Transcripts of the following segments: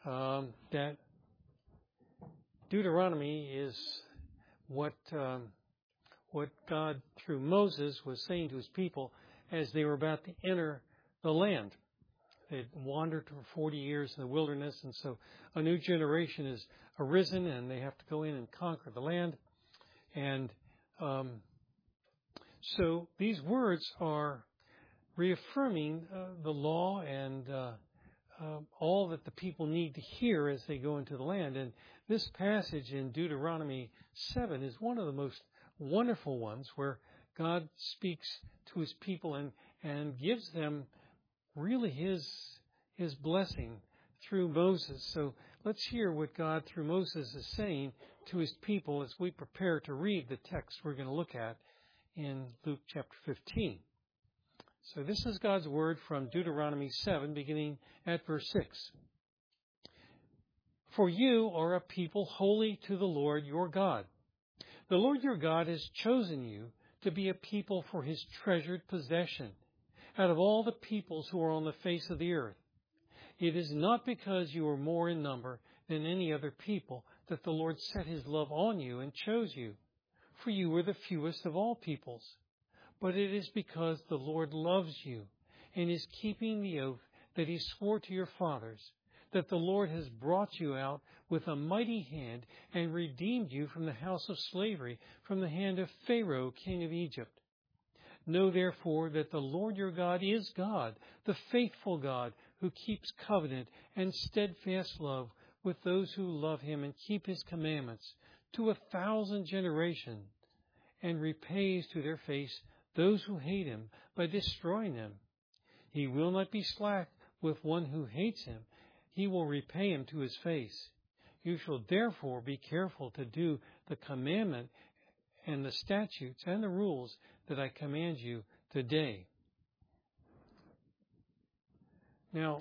that Deuteronomy is what God, through Moses, was saying to his people as they were about to enter the land. They'd wandered for 40 years in the wilderness, and so a new generation has arisen, and they have to go in and conquer the land. And so these words are reaffirming the law and all that the people need to hear as they go into the land. And this passage in Deuteronomy 7 is one of the most wonderful ones where God speaks to his people and gives them really his blessing through Moses. So let's hear what God through Moses is saying to his people as we prepare to read the text we're going to look at in Luke chapter 15. So this is God's word from Deuteronomy 7, beginning at verse 6. For you are a people holy to the Lord your God. The Lord your God has chosen you to be a people for his treasured possession out of all the peoples who are on the face of the earth. It is not because you are more in number than any other people that the Lord set his love on you and chose you, for you were the fewest of all peoples. But it is because the Lord loves you and is keeping the oath that he swore to your fathers, that the Lord has brought you out with a mighty hand and redeemed you from the house of slavery, from the hand of Pharaoh, king of Egypt. Know therefore that the Lord your God is God, the faithful God, who keeps covenant and steadfast love with those who love him and keep his commandments to 1,000 generations, and repays to their face those who hate him by destroying them. He will not be slack with one who hates him. He will repay him to his face. You shall therefore be careful to do the commandment and the statutes and the rules that I command you today. Now,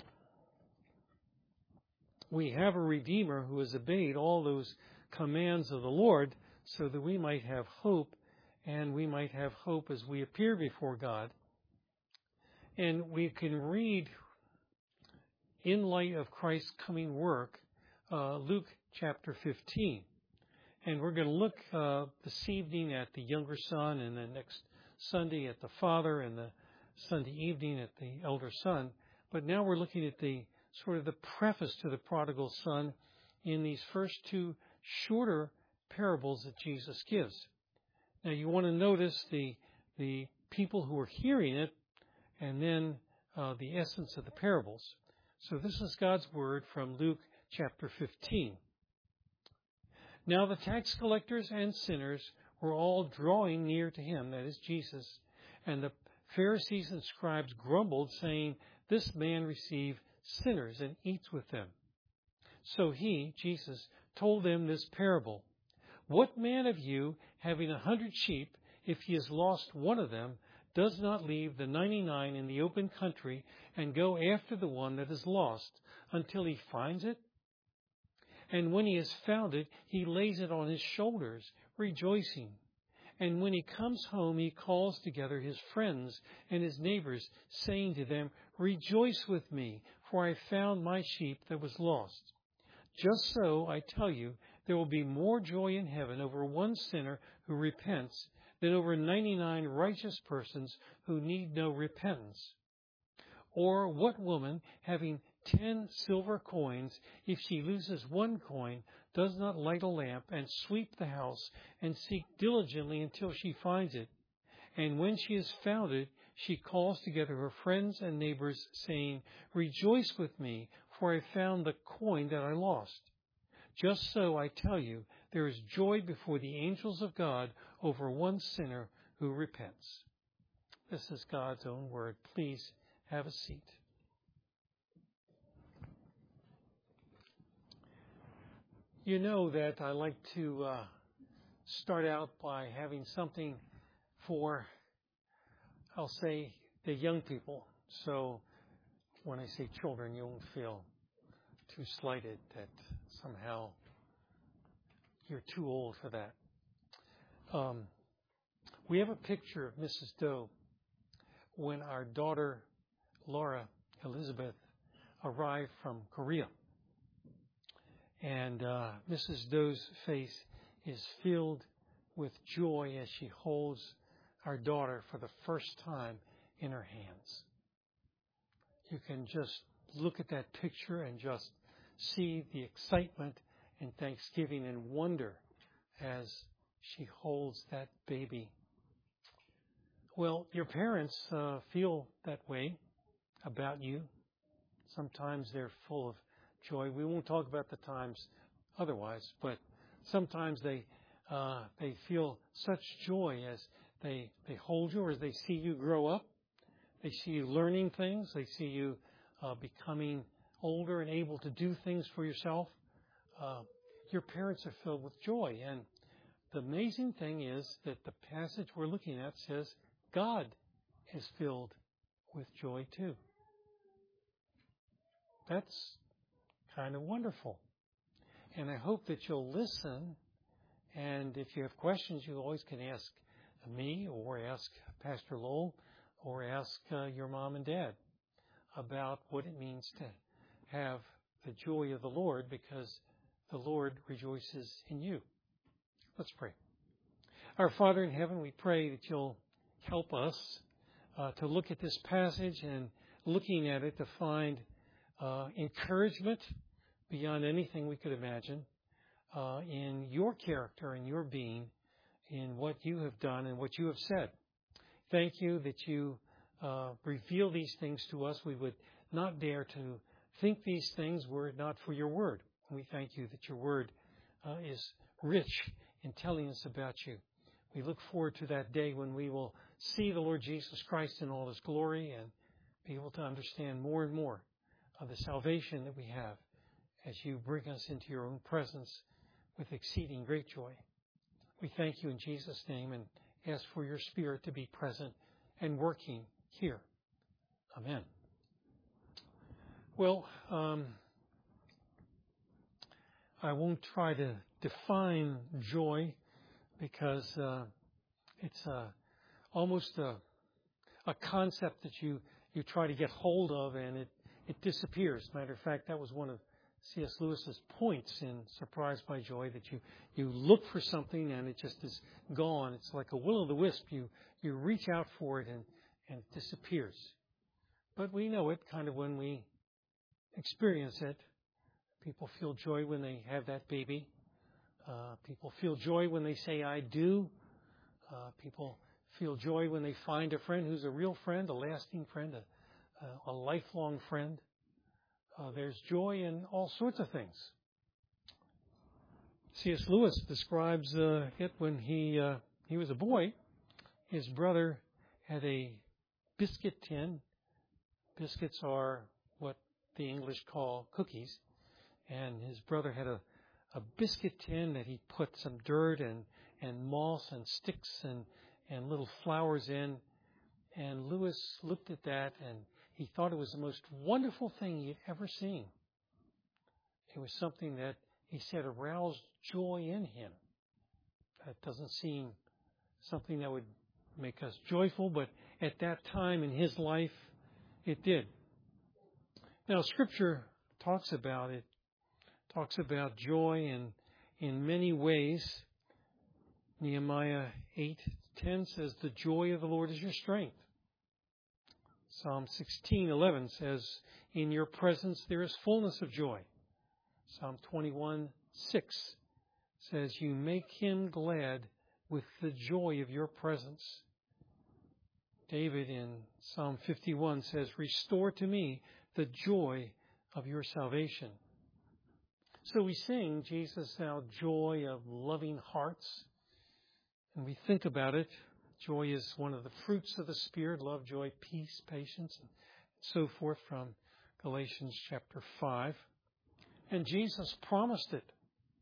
we have a Redeemer who has obeyed all those commands of the Lord so that we might have hope, and we might have hope as we appear before God. And we can read, in light of Christ's coming work, Luke chapter 15. And we're going to look this evening at the younger son, and then next Sunday at the father, and the Sunday evening at the elder son. But now we're looking at the sort of the preface to the prodigal son in these first two shorter parables that Jesus gives. Now you want to notice the people who are hearing it, and then the essence of the parables. So this is God's word from Luke chapter 15. Now the tax collectors and sinners were all drawing near to him, that is Jesus, and the Pharisees and scribes grumbled, saying, This man receives sinners and eats with them. So he, Jesus, told them this parable. What man of you, having 100 sheep, if he has lost one of them, does not leave the 99 in the open country and go after the one that is lost until he finds it? And when he has found it, he lays it on his shoulders, rejoicing. And when he comes home, he calls together his friends and his neighbors, saying to them, Rejoice with me, for I found my sheep that was lost. Just so, I tell you, there will be more joy in heaven over one sinner who repents than over 99 righteous persons who need no repentance. Or what woman, having 10 silver coins, if she loses one coin, does not light a lamp and sweep the house and seek diligently until she finds it? And when she has found it, she calls together her friends and neighbors, saying, Rejoice with me, for I found the coin that I lost. Just so, I tell you, there is joy before the angels of God over one sinner who repents. This is God's own word. Please have a seat. You know that I like to start out by having something for, I'll say, the young people. So when I say children, you won't feel too slighted that somehow you're too old for that. We have a picture of Mrs. Doe when our daughter, Laura Elizabeth, arrived from Korea. And Mrs. Doe's face is filled with joy as she holds our daughter for the first time in her hands. You can just look at that picture and just see the excitement and thanksgiving and wonder as she holds that baby. Well, your parents feel that way about you. Sometimes they're full of joy. We won't talk about the times otherwise, but sometimes they feel such joy as they hold you, or as they see you grow up. They see you learning things. They see you becoming older and able to do things for yourself. Your parents are filled with joy. And the amazing thing is that the passage we're looking at says God is filled with joy too. That's kind of wonderful. And I hope that you'll listen. And if you have questions, you always can ask me or ask Pastor Lowell or ask your mom and dad about what it means to have the joy of the Lord, because the Lord rejoices in you. Let's pray. Our Father in heaven, we pray that you'll help us to look at this passage, and looking at it to find encouragement beyond anything we could imagine in your character and your being, in what you have done and what you have said. Thank you that you reveal these things to us. We would not dare to think these things were it not for your word. We thank you that your word is rich in telling us about you. We look forward to that day when we will see the Lord Jesus Christ in all his glory and be able to understand more and more of the salvation that we have as you bring us into your own presence with exceeding great joy. We thank you in Jesus' name and ask for your Spirit to be present and working here. Amen. Well, I won't try to define joy, because it's almost a concept that you try to get hold of and it disappears. Matter of fact, that was one of C.S. Lewis's points in Surprised by Joy, that you look for something and it just is gone. It's like a will-o'-the-wisp. You reach out for it and it disappears. But we know it kind of when we experience it. People feel joy when they have that baby. People feel joy when they say, I do. People feel joy when they find a friend who's a real friend, a lasting friend, a lifelong friend. There's joy in all sorts of things. C.S. Lewis describes it when he was a boy. His brother had a biscuit tin. Biscuits are what the English call cookies. And his brother had a biscuit tin that he put some dirt and moss and sticks and little flowers in. And Lewis looked at that and he thought it was the most wonderful thing he'd ever seen. It was something that he said aroused joy in him. That doesn't seem something that would make us joyful, but at that time in his life, it did. Now, Scripture talks about it. Talks about joy in many ways. Nehemiah 8:10 says, the joy of the Lord is your strength. Psalm 16:11 says, in your presence there is fullness of joy. Psalm 21:6 says, you make him glad with the joy of your presence. David in Psalm 51 says, restore to me the joy of your salvation. So we sing, Jesus, our joy of loving hearts. And we think about it. Joy is one of the fruits of the Spirit, love, joy, peace, patience, and so forth, from Galatians chapter 5. And Jesus promised it.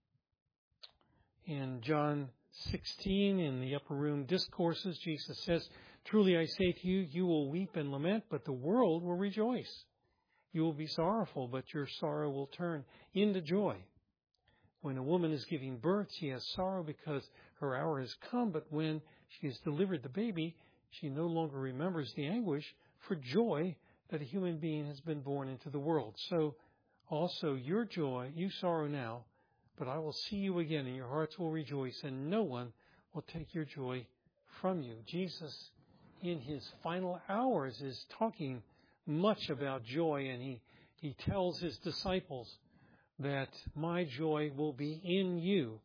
In John 16, in the upper room discourses, Jesus says, truly I say to you, you will weep and lament, but the world will rejoice. You will be sorrowful, but your sorrow will turn into joy. When a woman is giving birth, she has sorrow because her hour has come, but when she has delivered the baby, she no longer remembers the anguish for joy that a human being has been born into the world. So Also, your joy, you sorrow now, but I will see you again, and your hearts will rejoice, and no one will take your joy from you. Jesus, in his final hours, is talking much about joy, and he tells his disciples that my joy will be in you,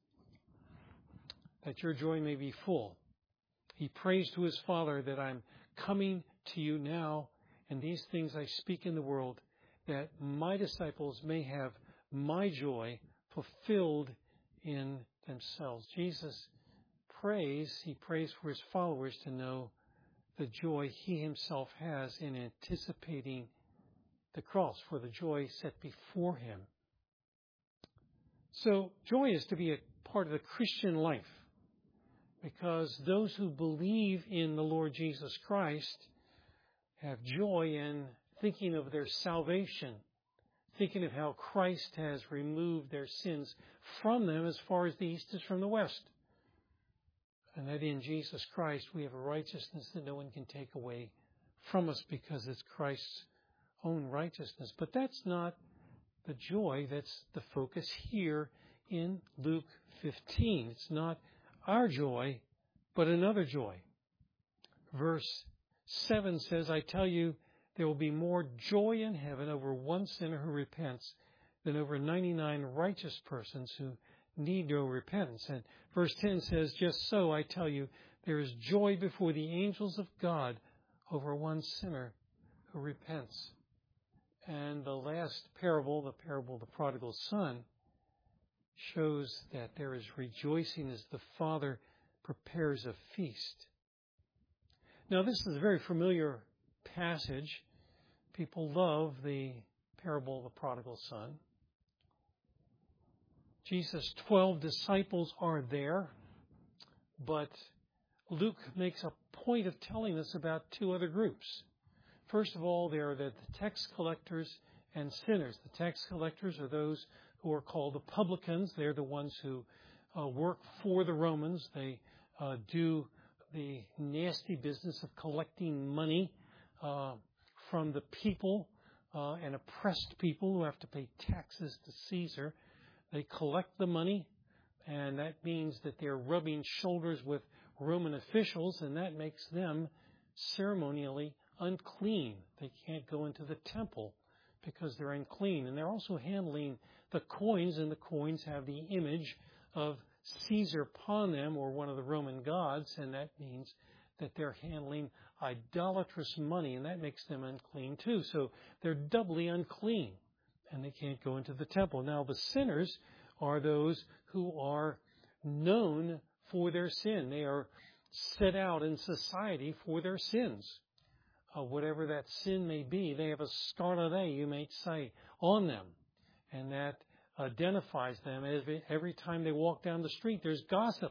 that your joy may be full. He prays to his Father that I'm coming to you now, and these things I speak in the world, that my disciples may have my joy fulfilled in themselves. Jesus he prays for his followers to know the joy he himself has in anticipating the cross, for the joy set before him. So joy is to be a part of the Christian life, because those who believe in the Lord Jesus Christ have joy in thinking of their salvation, thinking of how Christ has removed their sins from them as far as the east is from the west. And that in Jesus Christ we have a righteousness that no one can take away from us, because it's Christ's own righteousness. But that's not the joy that's the focus here in Luke 15. It's not our joy, but another joy. Verse 7 says, I tell you, there will be more joy in heaven over one sinner who repents than over 99 righteous persons who need no repentance. And verse 10 says, just so, I tell you, there is joy before the angels of God over one sinner who repents. And the last parable, the parable of the prodigal son, shows that there is rejoicing as the Father prepares a feast. Now, this is a very familiar passage. People love the parable of the prodigal son. Jesus' 12 disciples are there, but Luke makes a point of telling us about two other groups. First of all, there are the tax collectors and sinners. The tax collectors are those who are called the publicans. They're the ones who work for the Romans. They do the nasty business of collecting money from the people and oppressed people who have to pay taxes to Caesar. They collect the money, and that means that they're rubbing shoulders with Roman officials, and that makes them ceremonially unclean. They can't go into the temple because they're unclean. And they're also handling the coins, and the coins have the image of Caesar upon them, or one of the Roman gods, and that means that they're handling idolatrous money, and that makes them unclean too. So they're doubly unclean, and they can't go into the temple. Now, the sinners are those who are known for their sin. They are set out in society for their sins. Whatever that sin may be, they have a scarlet A, you might say, on them. And that identifies them. Every time they walk down the street, there's gossip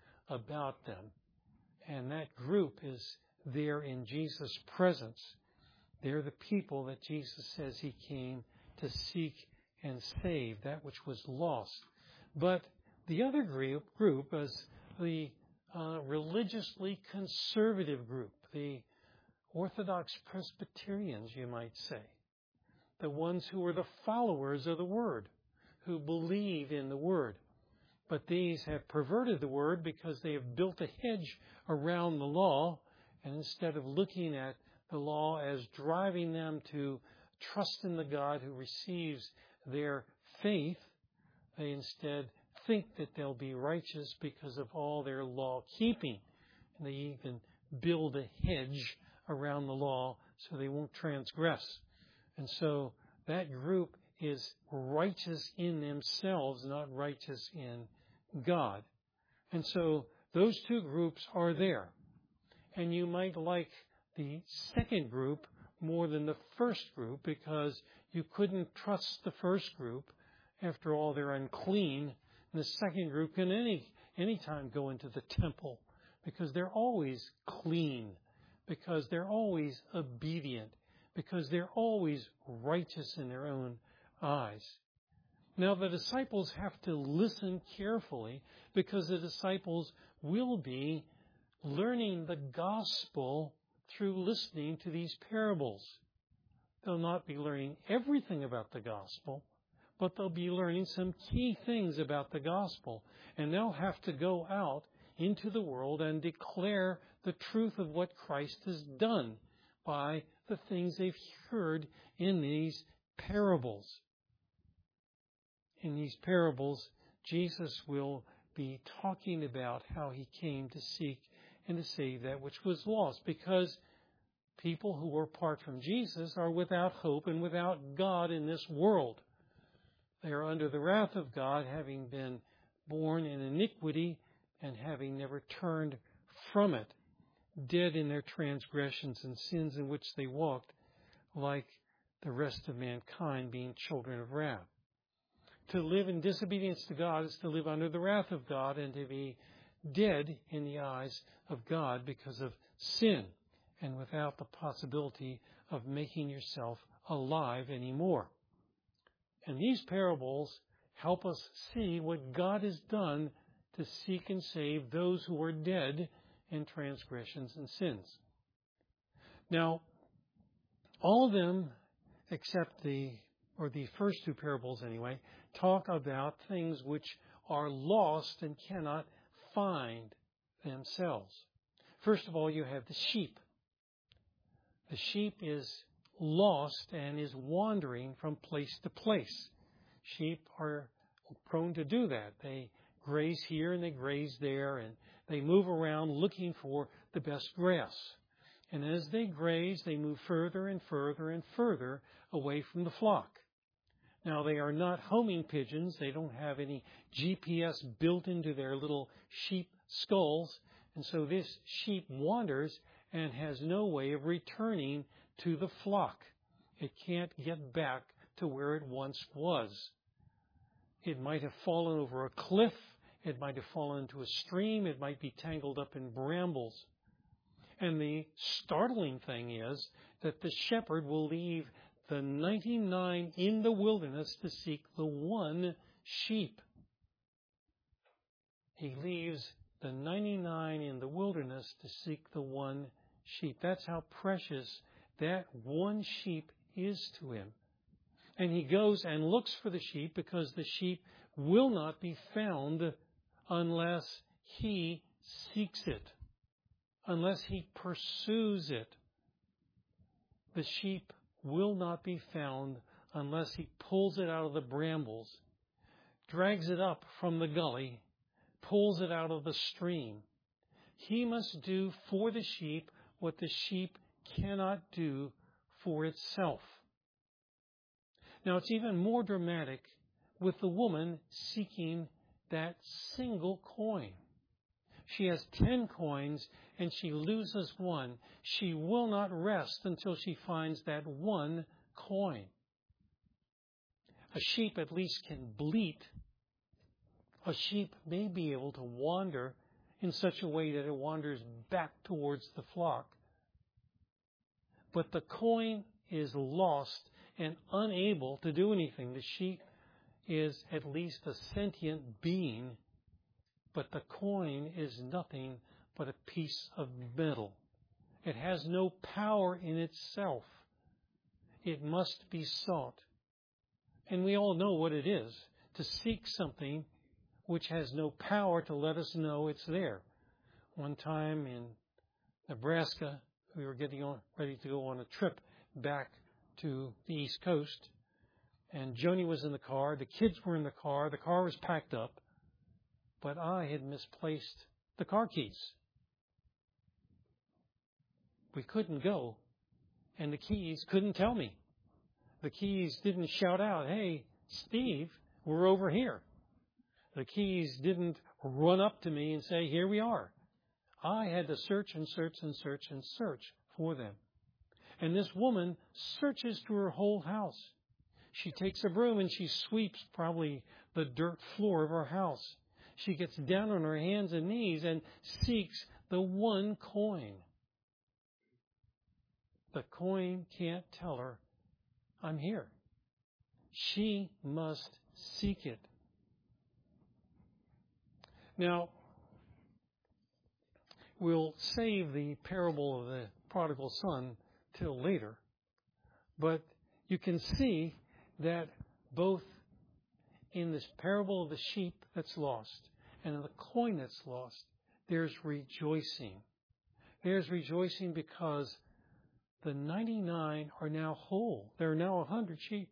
about them. And that group is there in Jesus' presence. They're the people that Jesus says he came to seek and save, that which was lost. But the other group is the religiously conservative group, the Orthodox Presbyterians, you might say, the ones who are the followers of the Word, who believe in the Word. But these have perverted the Word because they have built a hedge around the law, and instead of looking at the law as driving them to trust in the God who receives their faith, they instead think that they'll be righteous because of all their law-keeping. And they even build a hedge around the law so they won't transgress. And so that group is righteous in themselves, not righteous in God. And so those two groups are there. And you might like the second group more than the first group because you couldn't trust the first group. After all, they're unclean. And the second group can any time go into the temple because they're always clean, because they're always obedient, because they're always righteous in their own eyes. Now, the disciples have to listen carefully because the disciples will be learning the gospel through listening to these parables. They'll not be learning everything about the gospel, but they'll be learning some key things about the gospel. And they'll have to go out into the world and declare the truth of what Christ has done by the things they've heard in these parables. In these parables, Jesus will be talking about how he came to seek and to save that which was lost, because people who are apart from Jesus are without hope and without God in this world. They are under the wrath of God, having been born in iniquity and having never turned from it, dead in their transgressions and sins in which they walked, like the rest of mankind, being children of wrath. To live in disobedience to God is to live under the wrath of God and to be dead in the eyes of God because of sin, and without the possibility of making yourself alive anymore. And these parables help us see what God has done to seek and save those who are dead in transgressions and sins. Now, all of them, except the first two parables anyway, talk about things which are lost and cannot find themselves. First of all, you have the sheep. The sheep is lost and is wandering from place to place. Sheep are prone to do that. They graze here and they graze there, and they move around looking for the best grass. And as they graze, they move further and further and further away from the flock. Now, they are not homing pigeons. They don't have any GPS built into their little sheep skulls. And so this sheep wanders and has no way of returning to the flock. It can't get back to where it once was. It might have fallen over a cliff. It might have fallen into a stream. It might be tangled up in brambles. And the startling thing is that the shepherd will leave the 99 in the wilderness to seek the one sheep. He leaves the 99 in the wilderness to seek the one sheep. That's how precious that one sheep is to him. And he goes and looks for the sheep, because the sheep will not be found unless he seeks it, unless he pursues it. The sheep will not be found unless he pulls it out of the brambles, drags it up from the gully, pulls it out of the stream. He must do for the sheep what the sheep cannot do for itself. Now, it's even more dramatic with the woman seeking that single coin. She has 10 coins and she loses one. She will not rest until she finds that one coin. A sheep at least can bleat. A sheep may be able to wander in such a way that it wanders back towards the flock. But the coin is lost and unable to do anything. The sheep is at least a sentient being, but the coin is nothing but a piece of metal. It has no power in itself. It must be sought. And we all know what it is to seek something which has no power to let us know it's there. One time in Nebraska, we were getting ready to go on a trip back to the East Coast, and Joni was in the car, the kids were in the car was packed up, but I had misplaced the car keys. We couldn't go, and the keys couldn't tell me. The keys didn't shout out, "Hey, Steve, we're over here." The keys didn't run up to me and say, "Here we are." I had to search and search and search and search for them. And this woman searches through her whole house. She takes a broom and she sweeps probably the dirt floor of her house. She gets down on her hands and knees and seeks the one coin. The coin can't tell her, "I'm here." She must seek it. Now, we'll save the parable of the prodigal son till later, but you can see that both in this parable of the sheep that's lost and in the coin that's lost, there's rejoicing. There's rejoicing because the 99 are now whole. There are now 100 sheep.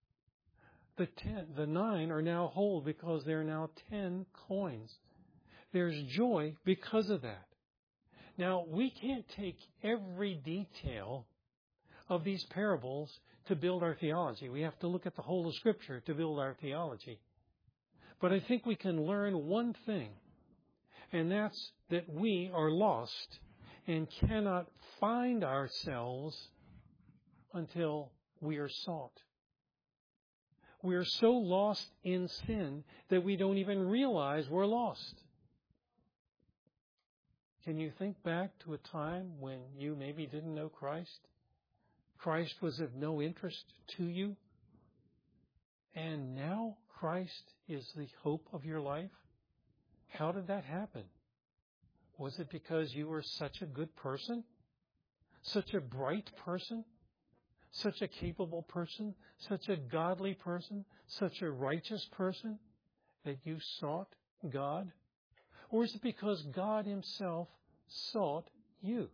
The 9 are now whole because there are now 10 coins. There's joy because of that. Now, we can't take every detail of these parables to build our theology. We have to look at the whole of Scripture to build our theology. But I think we can learn one thing, and that's that we are lost and cannot find ourselves until we are sought. We are so lost in sin that we don't even realize we're lost. Can you think back to a time when you maybe didn't know Christ? Christ was of no interest to you. And now Christ is the hope of your life. How did that happen? Was it because you were such a good person? Such a bright person? Such a capable person? Such a godly person? Such a righteous person that you sought God? Or is it because God Himself sought you?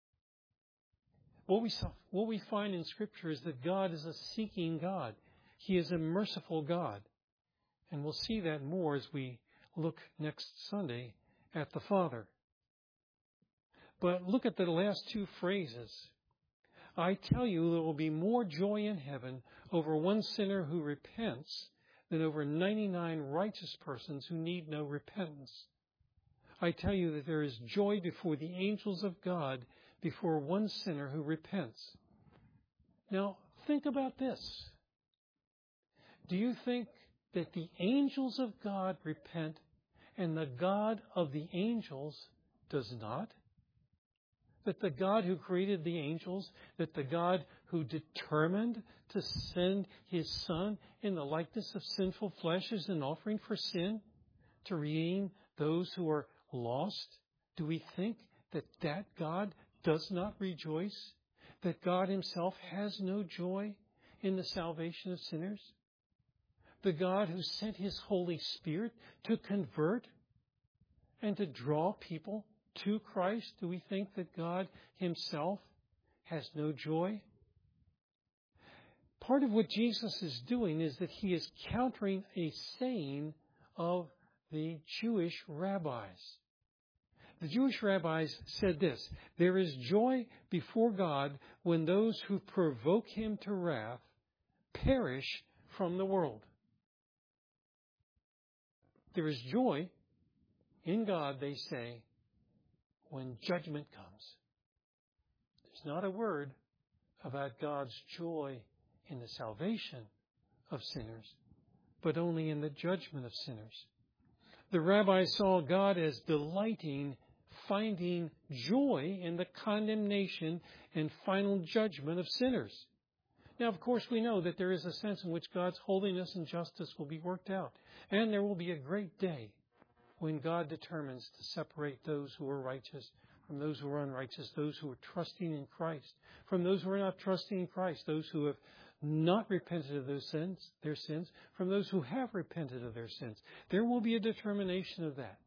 What we find in Scripture is that God is a seeking God. He is a merciful God. And we'll see that more as we look next Sunday at the Father. But look at the last two phrases. I tell you, there will be more joy in heaven over one sinner who repents than over 99 righteous persons who need no repentance. I tell you that there is joy before the angels of God before one sinner who repents. Now, think about this. Do you think that the angels of God repent and the God of the angels does not? That the God who created the angels, that the God who determined to send His Son in the likeness of sinful flesh as an offering for sin to redeem those who are lost? Do we think that that God does not rejoice? That God Himself has no joy in the salvation of sinners? The God who sent His Holy Spirit to convert and to draw people to Christ, do we think that God Himself has no joy? Part of what Jesus is doing is that He is countering a saying of the Jewish rabbis. The Jewish rabbis said this: there is joy before God when those who provoke Him to wrath perish from the world. There is joy in God, they say, when judgment comes. There's not a word about God's joy in the salvation of sinners, but only in the judgment of sinners. The rabbis saw God as delighting, finding joy in the condemnation and final judgment of sinners. Now, of course, we know that there is a sense in which God's holiness and justice will be worked out. And there will be a great day when God determines to separate those who are righteous from those who are unrighteous, those who are trusting in Christ from those who are not trusting in Christ, those who have not repented of their sins, from those who have repented of their sins. There will be a determination of that.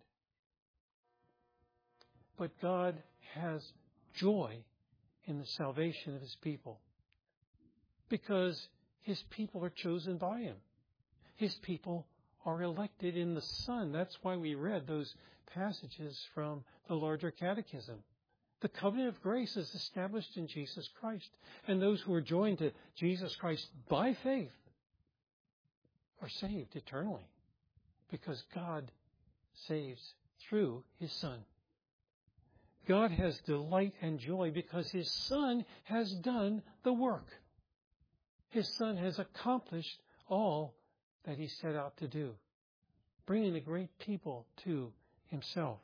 But God has joy in the salvation of His people because His people are chosen by Him. His people are elected in the Son. That's why we read those passages from the larger catechism. The covenant of grace is established in Jesus Christ. And those who are joined to Jesus Christ by faith are saved eternally because God saves through His Son. God has delight and joy because His Son has done the work. His Son has accomplished all that He set out to do, bringing a great people to Himself.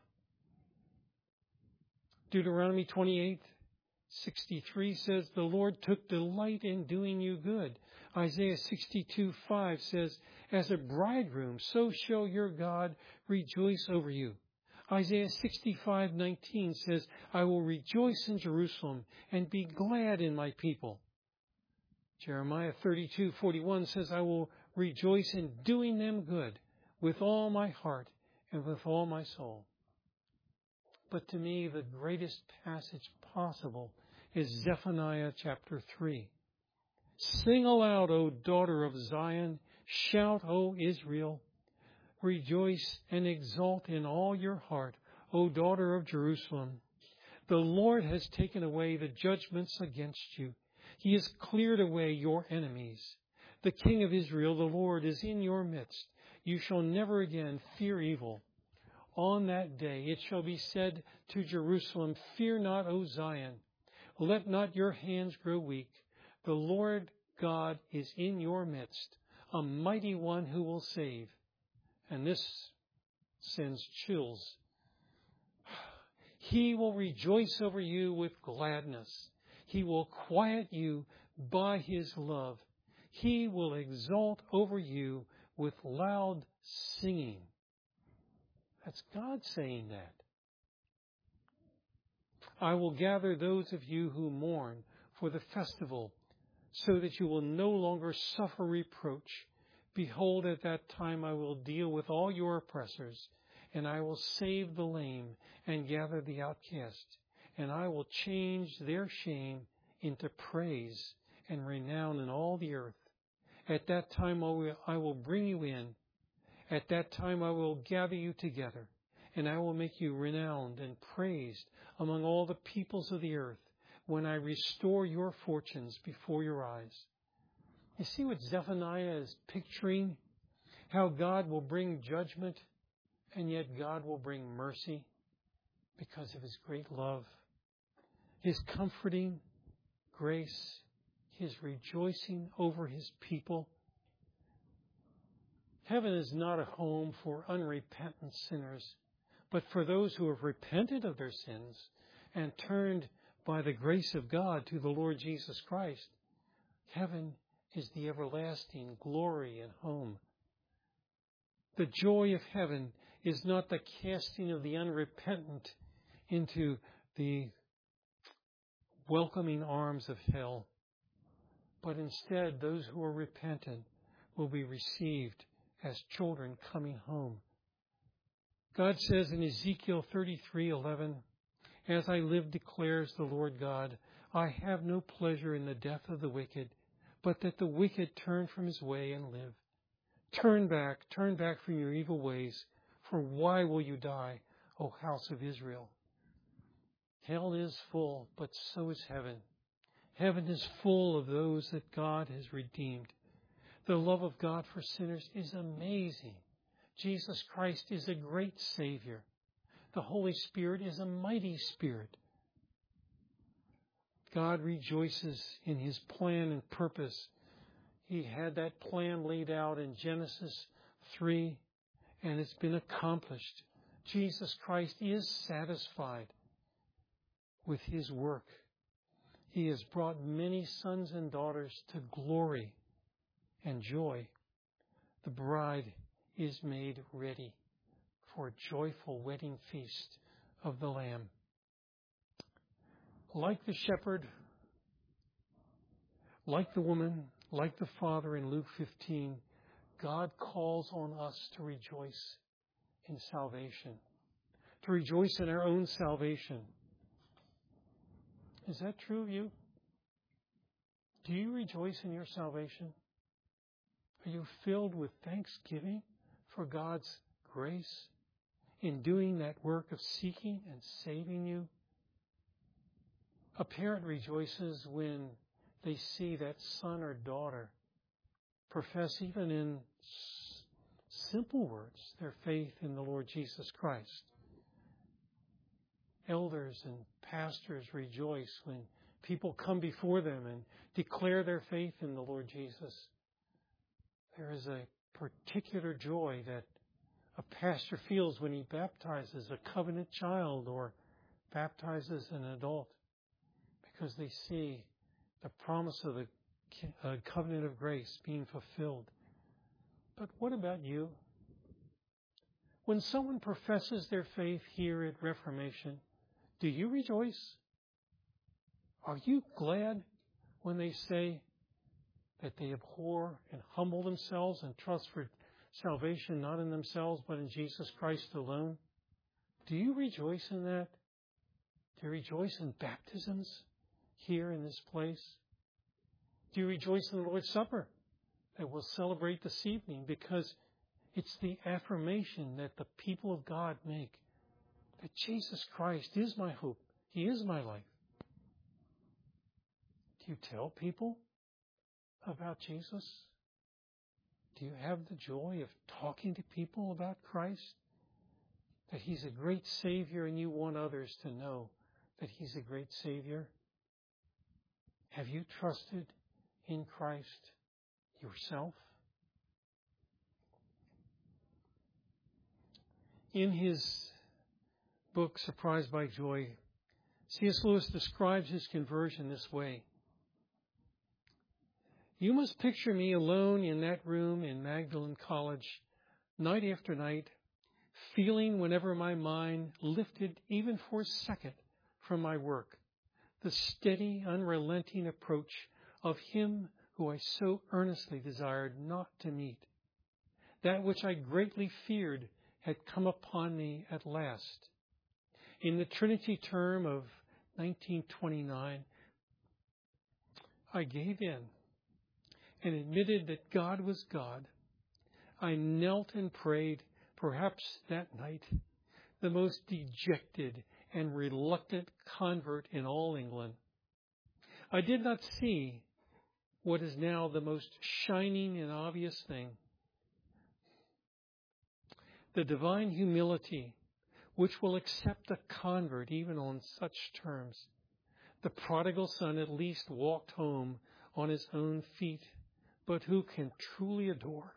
Deuteronomy 28:63 says, the Lord took delight in doing you good. Isaiah 62:5 says, as a bridegroom, so shall your God rejoice over you. Isaiah 65:19 says, I will rejoice in Jerusalem and be glad in my people. Jeremiah 32:41 says, I will rejoice in doing them good with all my heart and with all my soul. But to me, the greatest passage possible is Zephaniah chapter 3. Sing aloud, O daughter of Zion. Shout, O Israel. Rejoice and exult in all your heart, O daughter of Jerusalem. The Lord has taken away the judgments against you. He has cleared away your enemies. The King of Israel, the Lord, is in your midst. You shall never again fear evil. On that day it shall be said to Jerusalem, Fear not, O Zion. Let not your hands grow weak. The Lord God is in your midst, a mighty one who will save. And this sends chills. He will rejoice over you with gladness. He will quiet you by his love. He will exult over you with loud singing. That's God saying that. I will gather those of you who mourn for the festival, so that you will no longer suffer reproach. Behold, at that time I will deal with all your oppressors, and I will save the lame and gather the outcast, and I will change their shame into praise and renown in all the earth. At that time I will bring you in. At that time I will gather you together, and I will make you renowned and praised among all the peoples of the earth, when I restore your fortunes before your eyes. You see what Zephaniah is picturing? How God will bring judgment, and yet God will bring mercy because of his great love, his comforting grace, his rejoicing over his people. Heaven is not a home for unrepentant sinners, but for those who have repented of their sins and turned by the grace of God to the Lord Jesus Christ. Heaven is the everlasting glory and home. The joy of heaven is not the casting of the unrepentant into the welcoming arms of hell, but instead those who are repentant will be received as children coming home. God says in Ezekiel 33:11, As I live, declares the Lord God, I have no pleasure in the death of the wicked, but that the wicked turn from his way and live. Turn back from your evil ways, for why will you die, O house of Israel? Hell is full, but so is heaven. Heaven is full of those that God has redeemed. The love of God for sinners is amazing. Jesus Christ is a great Savior. The Holy Spirit is a mighty Spirit. God rejoices in his plan and purpose. He had that plan laid out in Genesis 3, and it's been accomplished. Jesus Christ is satisfied with his work. He has brought many sons and daughters to glory and joy. The bride is made ready for a joyful wedding feast of the Lamb. Like the shepherd, like the woman, like the father in Luke 15, God calls on us to rejoice in salvation, to rejoice in our own salvation. Is that true of you? Do you rejoice in your salvation? Are you filled with thanksgiving for God's grace in doing that work of seeking and saving you? A parent rejoices when they see that son or daughter profess, even in simple words, their faith in the Lord Jesus Christ. Elders and pastors rejoice when people come before them and declare their faith in the Lord Jesus. There is a particular joy that a pastor feels when he baptizes a covenant child or baptizes an adult, because they see the promise of the covenant of grace being fulfilled. But what about you? When someone professes their faith here at Reformation, do you rejoice? Are you glad when they say, that they abhor and humble themselves and trust for salvation not in themselves but in Jesus Christ alone? Do you rejoice in that? Do you rejoice in baptisms here in this place? Do you rejoice in the Lord's Supper that we'll celebrate this evening? Because it's the affirmation that the people of God make that Jesus Christ is my hope. He is my life. Do you tell people about Jesus? Do you have the joy of talking to people about Christ? That He's a great Savior and you want others to know that He's a great Savior? Have you trusted in Christ yourself? In his book, Surprised by Joy, C.S. Lewis describes his conversion this way. You must picture me alone in that room in Magdalen College, night after night, feeling whenever my mind lifted even for a second from my work, the steady, unrelenting approach of Him who I so earnestly desired not to meet. That which I greatly feared had come upon me at last. In the Trinity term of 1929, I gave in and admitted that God was God. I knelt and prayed, perhaps that night, the most dejected and reluctant convert in all England. I did not see what is now the most shining and obvious thing. The divine humility which will accept a convert even on such terms. The prodigal son at least walked home on his own feet, but who can truly adore?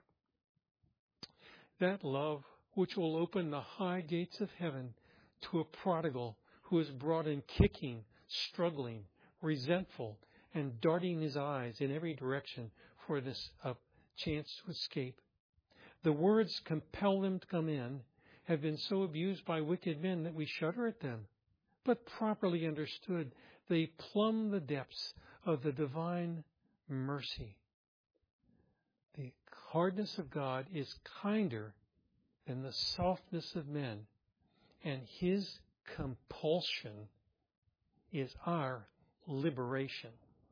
That love which will open the high gates of heaven to a prodigal who is brought in kicking, struggling, resentful, and darting his eyes in every direction for this chance to escape. The words compel them to come in have been so abused by wicked men that we shudder at them. But properly understood, they plumb the depths of the divine mercy. The hardness of God is kinder than the softness of men, and His compulsion is our liberation.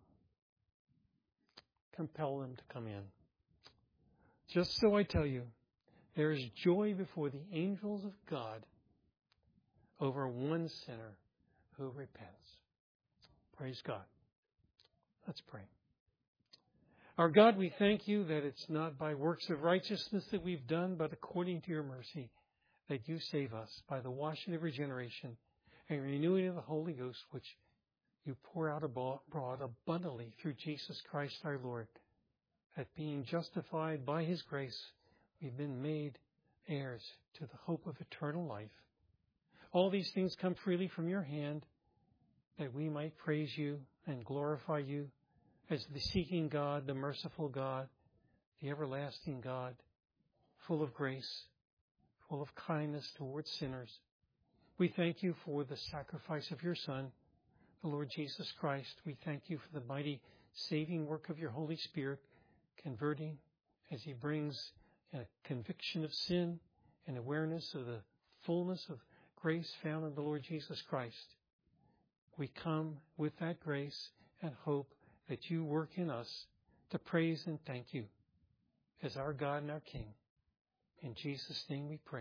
Compel them to come in. Just so I tell you, there is joy before the angels of God over one sinner who repents. Praise God. Let's pray. Our God, we thank you that it's not by works of righteousness that we've done, but according to your mercy, that you save us by the washing of regeneration and renewing of the Holy Ghost, which you pour out abroad abundantly through Jesus Christ our Lord, that being justified by His grace, we've been made heirs to the hope of eternal life. All these things come freely from your hand, that we might praise you and glorify you as the seeking God, the merciful God, the everlasting God, full of grace, full of kindness towards sinners. We thank you for the sacrifice of your Son, the Lord Jesus Christ. We thank you for the mighty saving work of your Holy Spirit, converting as He brings a conviction of sin and awareness of the fullness of grace found in the Lord Jesus Christ. We come with that grace and hope that you work in us to praise and thank you as our God and our King. In Jesus' name we pray.